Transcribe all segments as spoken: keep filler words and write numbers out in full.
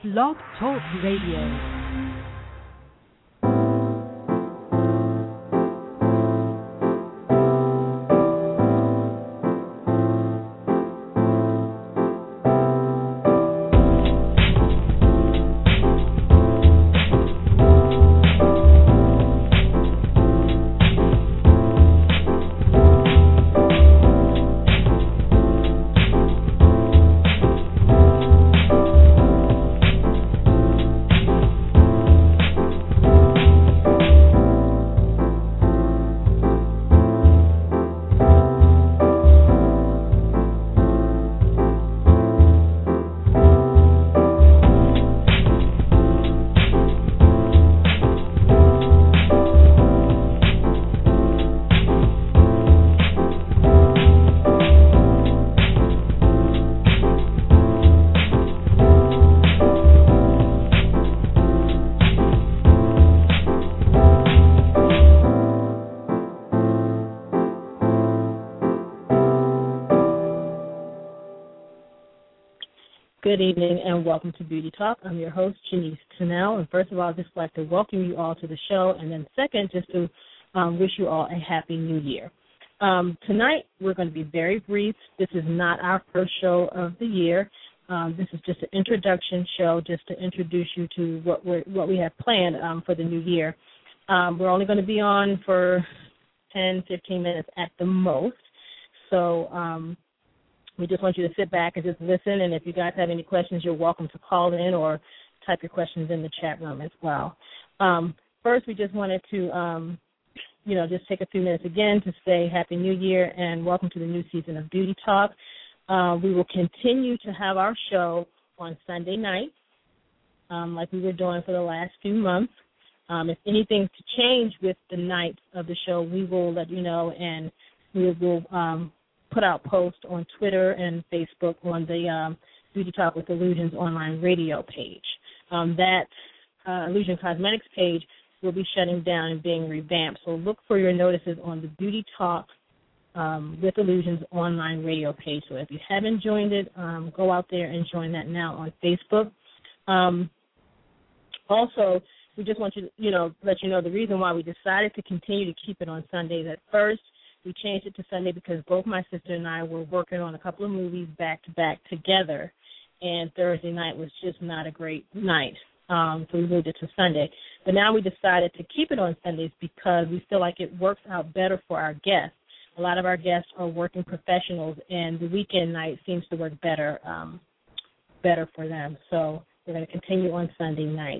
Blog Talk Radio. Good evening and welcome to Beauty Talk. I'm your host, Janice Tunnell. And first of all, I'd just like to welcome you all to the show. And then second, just to um, wish you all a happy new year. Um, tonight, we're going to be very brief. This is not our first show of the year. Um, this is just an introduction show just to introduce you to what, we're, what we have planned um, for the new year. Um, we're only going to be on for ten, fifteen minutes at the most. So, um, we just want you to sit back and just listen, and if you guys have any questions, you're welcome to call in or type your questions in the chat room as well. Um, first, we just wanted to, um, you know, just take a few minutes again to say Happy New Year and welcome to the new season of Beauty Talk. Uh, we will continue to have our show on Sunday nights, um, like we were doing for the last few months. Um, if anything's to change with the night of the show, we will let you know, and we will um, put out posts on Twitter and Facebook on the um, Beauty Talk with Illusions online radio page. Um, that uh, Illusion Cosmetics page will be shutting down and being revamped. So look for your notices on the Beauty Talk um, with Illusions online radio page. So if you haven't joined it, um, go out there and join that now on Facebook. Um, also, we just want you to, you know, let you know the reason why we decided to continue to keep it on Sundays at first. We changed it to Sunday because both my sister and I were working on a couple of movies back-to-back together, and Thursday night was just not a great night, um, so we moved it to Sunday. But now we decided to keep it on Sundays because we feel like it works out better for our guests. A lot of our guests are working professionals, and the weekend night seems to work better, um, better for them. So we're going to continue on Sunday night.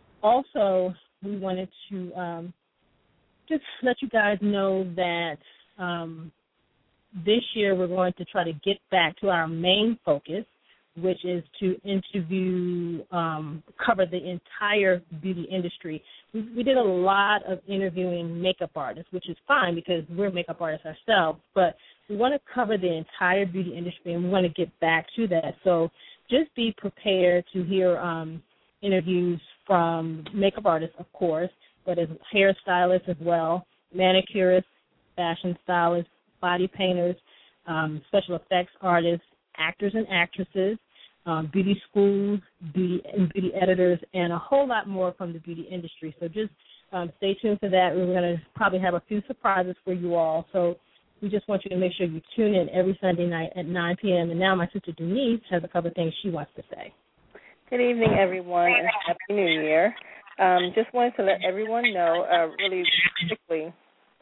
Also, we wanted to um, just let you guys know that Um, this year we're going to try to get back to our main focus, which is to interview, um, cover the entire beauty industry. We, we did a lot of interviewing makeup artists, which is fine because we're makeup artists ourselves, but we want to cover the entire beauty industry, and we want to get back to that. So just be prepared to hear um, interviews from makeup artists, of course, but as hairstylists as well, manicurists, fashion stylists, body painters, um, special effects artists, actors and actresses, um, beauty schools, beauty and beauty editors, and a whole lot more from the beauty industry. So just um, stay tuned for that. We're going to probably have a few surprises for you all. So we just want you to make sure you tune in every Sunday night at nine p.m. And now my sister Denise has a couple of things she wants to say. Good evening, everyone, and Happy New Year. Um, just wanted to let everyone know uh, really quickly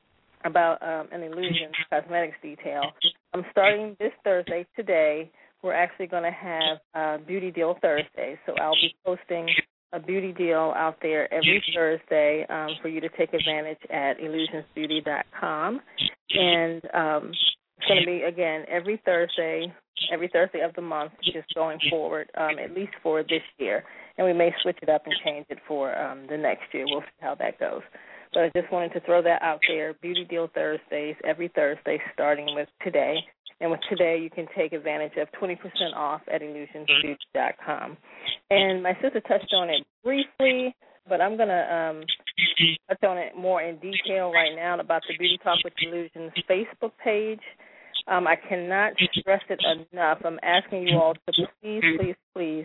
about um, an Illusion Cosmetics detail. I'm starting this Thursday, today, we're actually going to have uh, Beauty Deal Thursday. So I'll be posting a beauty deal out there every Thursday um, for you to take advantage at illusions beauty dot com. And um, it's going to be, again, every Thursday, every Thursday of the month, just going forward, um, at least for this year. And we may switch it up and change it for um, the next year. We'll see how that goes. But I just wanted to throw that out there. Beauty Deal Thursdays, every Thursday, starting with today. And with today, you can take advantage of twenty percent off at illusions beauty dot com. And my sister touched on it briefly, but I'm going to um, touch on it more in detail right now about the Beauty Talk with Illusions Facebook page. Um, I cannot stress it enough. I'm asking you all to please, please, please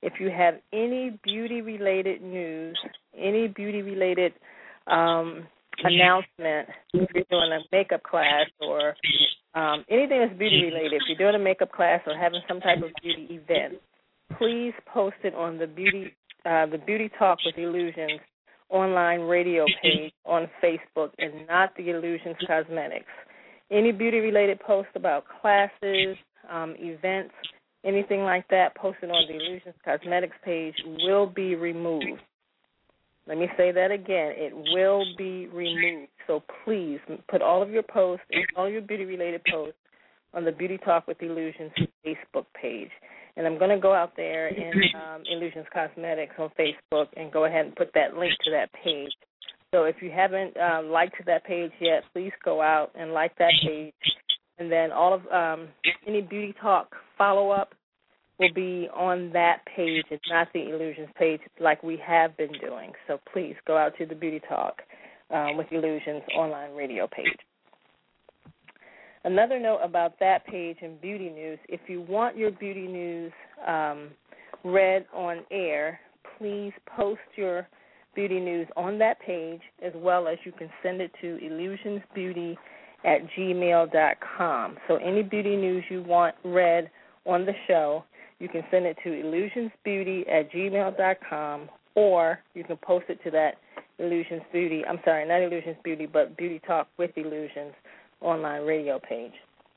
If you have any beauty-related news, any beauty-related um, announcement, if you're doing a makeup class or um, anything that's beauty-related, if you're doing a makeup class or having some type of beauty event, please post it on the Beauty uh, the Beauty Talk with Illusions online radio page on Facebook and not the Illusions Cosmetics. Any beauty-related posts about classes, um, events, anything like that posted on the Illusions Cosmetics page will be removed. Let me say that again. It will be removed. So please put all of your posts and all your beauty-related posts on the Beauty Talk with Illusions Facebook page. And I'm going to go out there in um, Illusions Cosmetics on Facebook and go ahead and put that link to that page. So if you haven't uh, liked that page yet, please go out and like that page. And then all of um, any Beauty Talk follow-up will be on that page. It's not the Illusions page like we have been doing. So please go out to the Beauty Talk um, with Illusions online radio page. Another note about that page in Beauty News, if you want your Beauty News um, read on air, please post your Beauty News on that page, as well as you can send it to illusionsbeauty at gmail dot com. So any Beauty News you want read on the show, you can send it to illusionsbeauty at gmail dot com, or you can post it to that Illusions Beauty, I'm sorry, not Illusions Beauty, but Beauty Talk with Illusions online radio page.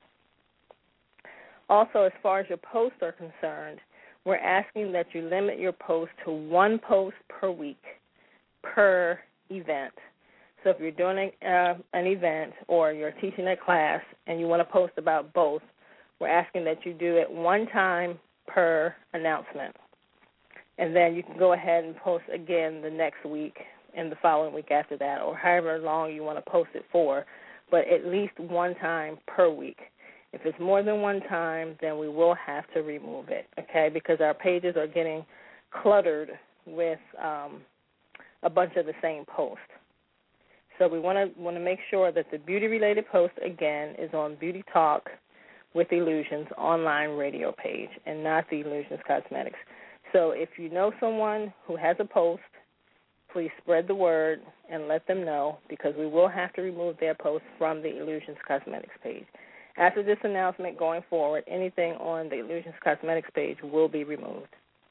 Also, as far as your posts are concerned, we're asking that you limit your post to one post per week per event. So if you're doing a, uh, an event or you're teaching a class and you want to post about both, we're asking that you do it one time per announcement. And then you can go ahead and post again the next week and the following week after that, or however long you want to post it for, but at least one time per week. If it's more than one time, then we will have to remove it, okay, because our pages are getting cluttered with um, a bunch of the same posts. So we want to want to make sure that the beauty-related post, again, is on Beauty Talk with Illusions online radio page and not the Illusions Cosmetics. So if you know someone who has a post, please spread the word and let them know, because we will have to remove their post from the Illusions Cosmetics page. After this announcement going forward, anything on the Illusions Cosmetics page will be removed.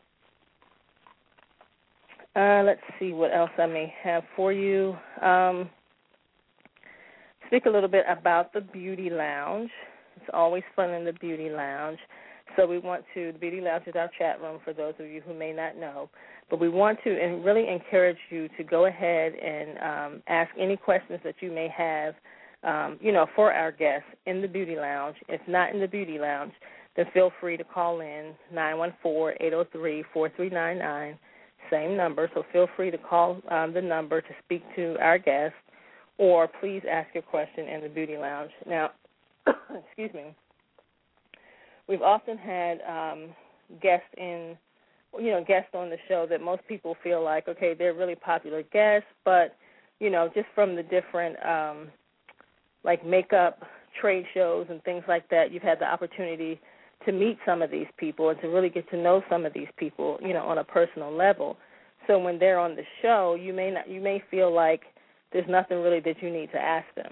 Uh, let's see what else I may have for you. Um, speak a little bit about the Beauty Lounge. It's always fun in the Beauty Lounge. So we want to, the Beauty Lounge is our chat room for those of you who may not know. But we want to and really encourage you to go ahead and um, ask any questions that you may have, um, you know, for our guests in the Beauty Lounge. If not in the Beauty Lounge, then feel free to call in nine one four, eight oh three, four three nine nine, same number. So feel free to call um, the number to speak to our guests, or please ask your question in the Beauty Lounge. Now, excuse me, we've often had um, guests in you know, guests on the show that most people feel like, okay, they're really popular guests, but, you know, just from the different, um, like, makeup trade shows and things like that, you've had the opportunity to meet some of these people and to really get to know some of these people, you know, on a personal level. So when they're on the show, you may not, you may feel like there's nothing really that you need to ask them.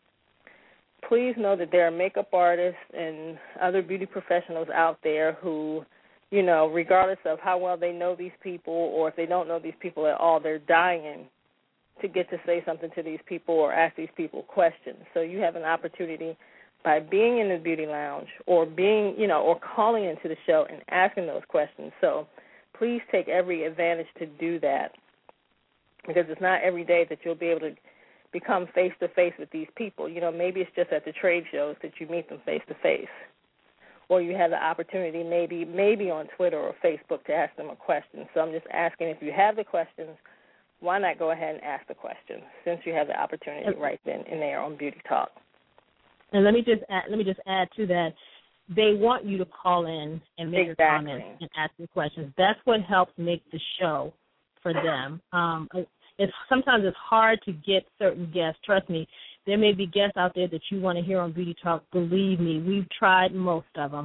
Please know that there are makeup artists and other beauty professionals out there who, you know, regardless of how well they know these people, or if they don't know these people at all, they're dying to get to say something to these people or ask these people questions. So you have an opportunity by being in the Beauty Lounge or being, you know, or calling into the show and asking those questions. So please take every advantage to do that, because it's not every day that you'll be able to become face-to-face with these people. You know, maybe it's just at the trade shows that you meet them face-to-face. Or you have the opportunity maybe maybe on Twitter or Facebook to ask them a question. So I'm just asking, if you have the questions, why not go ahead and ask the questions, since you have the opportunity right then and there on Beauty Talk. And let me just add, let me just add to that, they want you to call in and make exactly. your comments and ask your questions. That's what helps make the show for them. Um, it's sometimes it's hard to get certain guests. Trust me. There may be guests out there that you want to hear on Beauty Talk. Believe me, we've tried most of them.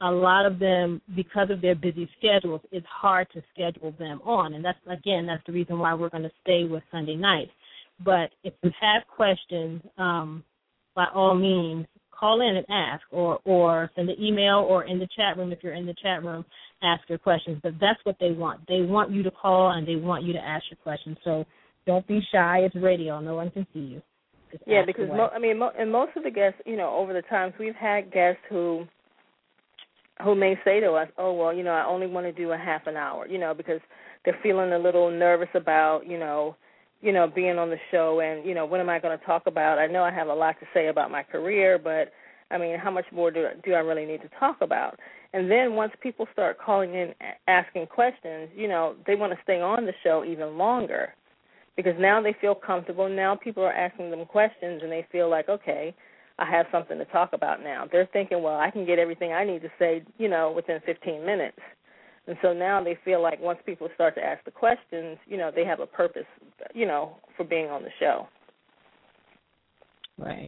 a lot of them, because of their busy schedules, it's hard to schedule them on. And that's, again, that's the reason why we're going to stay with Sunday nights. But if you have questions, um, by all means, call in and ask, or, or send an email, or in the chat room, if you're in the chat room, ask your questions. But that's what they want. They want you to call, and they want you to ask your questions. So don't be shy. It's radio. No one can see you. Just yeah, because, mo- I mean, mo- and most of the guests, you know, over the times, we've had guests who who may say to us, oh, well, you know, I only want to do a half an hour, you know, because they're feeling a little nervous about, you know, you know, being on the show and, you know, what am I going to talk about? I know I have a lot to say about my career, but, I mean, how much more do, do I really need to talk about? And then once people start calling in asking questions, you know, they want to stay on the show even longer because now they feel comfortable. Now people are asking them questions and they feel like, okay, I have something to talk about now. They're thinking, well, I can get everything I need to say, you know, within fifteen minutes. And so now they feel like once people start to ask the questions, you know, they have a purpose, you know, for being on the show. Right.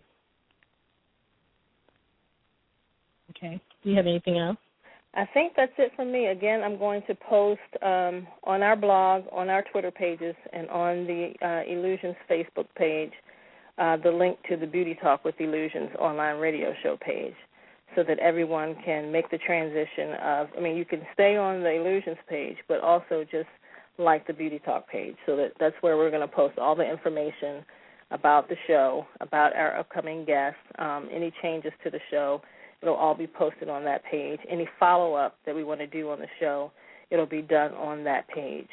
Okay. Do you have anything else? I think that's it for me. Again, I'm going to post um, on our blog, on our Twitter pages, and on the uh, Illusions Facebook page, uh, the link to the Beauty Talk with Illusions online radio show page, so that everyone can make the transition of, I mean, you can stay on the Illusions page, but also just like the Beauty Talk page, so that that's where we're going to post all the information about the show, about our upcoming guests, um, any changes to the show. It'll all be posted on that page. Any follow-up that we want to do on the show, it'll be done on that page.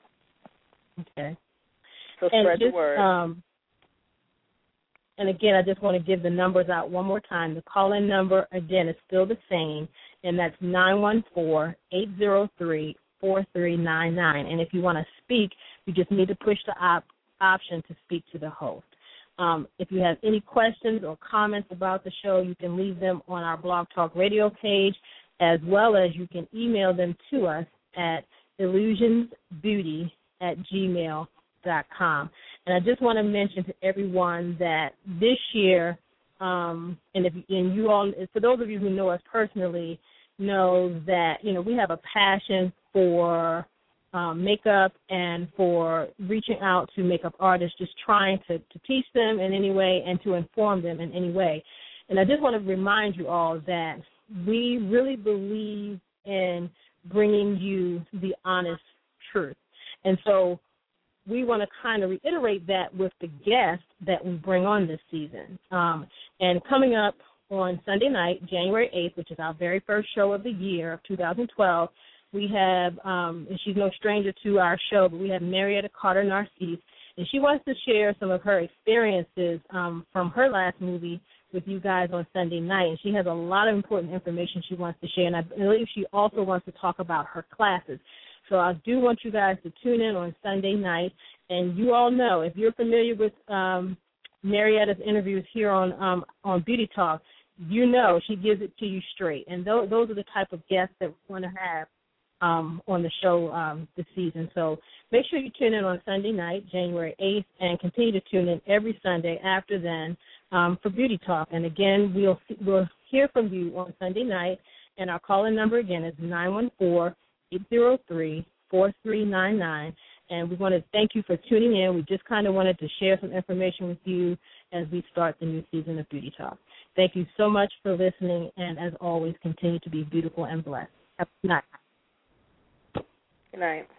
Okay. So and spread just, the word. Um, and, again, I just want to give the numbers out one more time. The call-in number, again, is still the same, and that's nine one four, eight zero three, four three nine nine. And if you want to speak, you just need to push the op- option to speak to the host. Um, if you have any questions or comments about the show, you can leave them on our Blog Talk Radio page, as well as you can email them to us at illusionsbeauty at gmail dot com. And I just want to mention to everyone that this year, um, and if and you all, for those of you who know us personally, know that you know we have a passion for Um, makeup and for reaching out to makeup artists, just trying to, to teach them in any way and to inform them in any way. And I just want to remind you all that we really believe in bringing you the honest truth. And so we want to kind of reiterate that with the guests that we bring on this season. Um, and coming up on Sunday night, January eighth, which is our very first show of the year of two thousand twelve, we have, um, and she's no stranger to our show, but we have Marietta Carter Narcisse, and she wants to share some of her experiences um, from her last movie with you guys on Sunday night. And she has a lot of important information she wants to share, and I believe she also wants to talk about her classes. So I do want you guys to tune in on Sunday night, and you all know, if you're familiar with um, Marietta's interviews here on um, on Beauty Talk, you know she gives it to you straight, and th- those are the type of guests that we want to have Um, on the show um, this season. So make sure you tune in on Sunday night, January eighth, and continue to tune in every Sunday after then um, for Beauty Talk. And, again, we'll we'll hear from you on Sunday night, and our call-in number, again, is nine one four, eight zero three, four three nine nine. And we want to thank you for tuning in. We just kind of wanted to share some information with you as we start the new season of Beauty Talk. Thank you so much for listening, and, as always, continue to be beautiful and blessed. Have a good night. Good night.